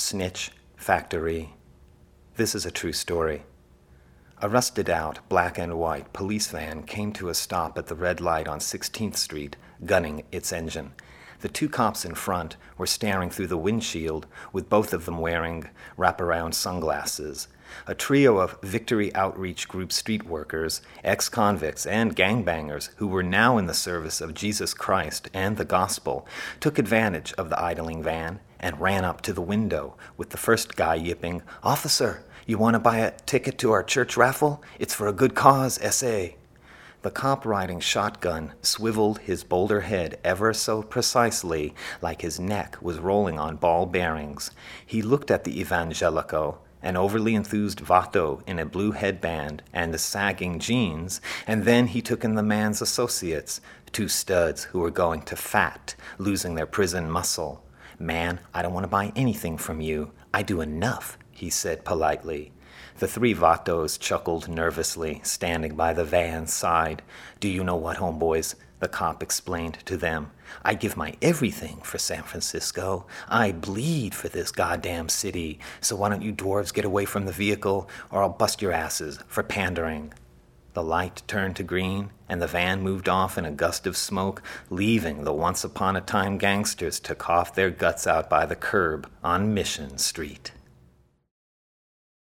Snitch Factory. This is a true story. A rusted-out, black and white police van came to a stop at the red light on 16th Street, gunning its engine. The two cops in front were staring through the windshield, with both of them wearing wraparound sunglasses. A trio of Victory Outreach Group street workers, ex-convicts, and gangbangers who were now in the service of Jesus Christ and the gospel took advantage of the idling van and ran up to the window, with the first guy yipping, "Officer, you want to buy a ticket to our church raffle? It's for a good cause, S.A." The cop riding shotgun swiveled his boulder head ever so precisely, like his neck was rolling on ball bearings. He looked at the evangelico, an overly enthused vato in a blue headband and the sagging jeans, and then he took in the man's associates, two studs who were going to fat, losing their prison muscle. "Man, I don't want to buy anything from you. I do enough," he said politely. The three vatos chuckled nervously, standing by the van's side. "Do you know what, homeboys?" the cop explained to them. "I give my everything for San Francisco. I bleed for this goddamn city. So why don't you dwarves get away from the vehicle, or I'll bust your asses for pandering." The light turned to green, and the van moved off in a gust of smoke, leaving the once-upon-a-time gangsters to cough their guts out by the curb on Mission Street.